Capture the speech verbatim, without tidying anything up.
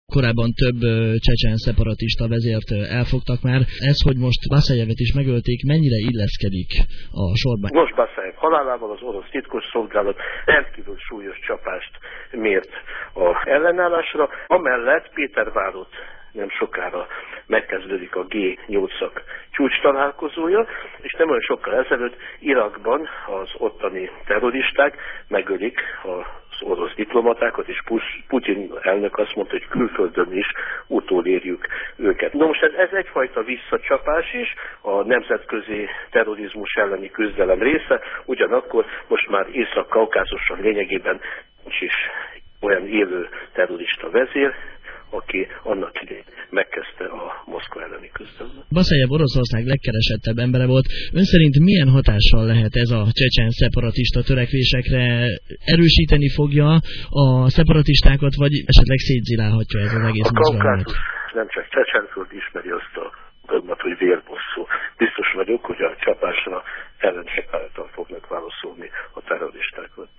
Korábban több csecsen szeparatista vezért elfogtak már. Ez, hogy most Basajevet is megölték, mennyire illeszkedik a sorba? Most Basajev halálával az orosz titkosszolgálat rendkívül súlyos csapást mért az ellenállásra. Amellett Pétervárot nem sokára megkezdődik a gé nyolcak csúcs találkozója, és nem olyan sokkal ezelőtt Irakban az ottani terroristák megölik az orosz diplomatákat, és Putyin elnök azt mondta, hogy külföldön is utolérjük őket. Na most ez, ez egyfajta visszacsapás is, a nemzetközi terrorizmus elleni küzdelem része, ugyanakkor most már Észak-Kaukázuson lényegében nincs is olyan élő terrorista vezér, aki annak idején megkezdte a Moszkva elleni küzdelmet. Basajev Oroszország legkeresettebb embere volt. Ön szerint milyen hatással lehet ez a csecsen szeparatista törekvésekre? Erősíteni fogja a szeparatistákat, vagy esetleg szétzilálhatja ez az egész mozgalmat? A Kaukázus nem csak Csecsenföld ismeri azt a dogmat, hogy vérbosszú.